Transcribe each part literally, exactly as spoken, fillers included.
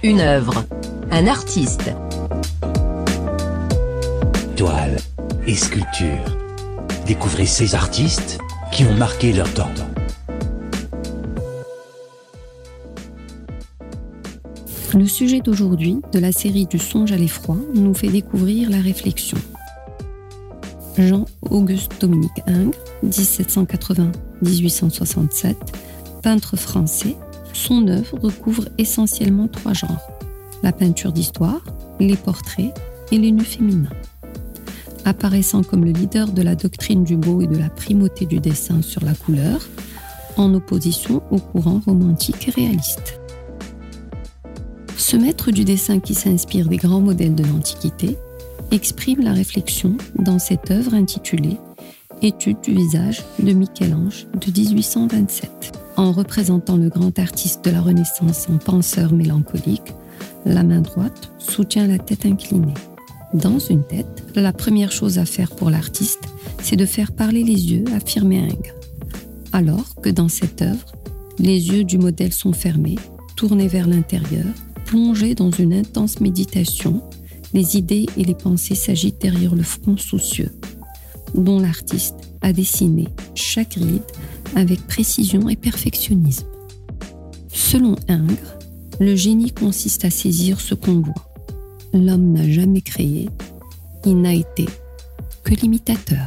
Une œuvre, un artiste. Toile et sculpture. Découvrez ces artistes qui ont marqué leur temps. Le sujet d'aujourd'hui, de la série du songe à l'effroi, nous fait découvrir la réflexion. Jean-Auguste Dominique Ingres, dix-sept cent quatre-vingts à dix-huit cent soixante-sept, peintre français, son œuvre recouvre essentiellement trois genres: la peinture d'histoire, les portraits et les nus féminins. Apparaissant comme le leader de la doctrine du beau et de la primauté du dessin sur la couleur, en opposition au courant romantique et réaliste. Ce maître du dessin qui s'inspire des grands modèles de l'Antiquité exprime la réflexion dans cette œuvre intitulée « Étude du visage » de Michel-Ange de dix-huit cent vingt-sept. En représentant le grand artiste de la Renaissance en penseur mélancolique, la main droite soutient la tête inclinée. Dans une tête, la première chose à faire pour l'artiste, c'est de faire parler les yeux, affirmait Ingres. Alors que dans cette œuvre, les yeux du modèle sont fermés, tournés vers l'intérieur, plongés dans une intense méditation, les idées et les pensées s'agitent derrière le front soucieux, dont l'artiste a dessiné chaque ride avec précision et perfectionnisme. Selon Ingres, le génie consiste à saisir ce qu'on voit. L'homme n'a jamais créé, il n'a été que l'imitateur.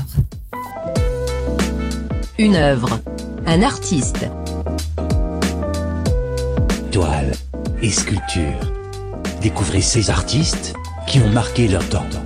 Une œuvre, un artiste. Toile et sculpture. Découvrez ces artistes qui ont marqué leur temps.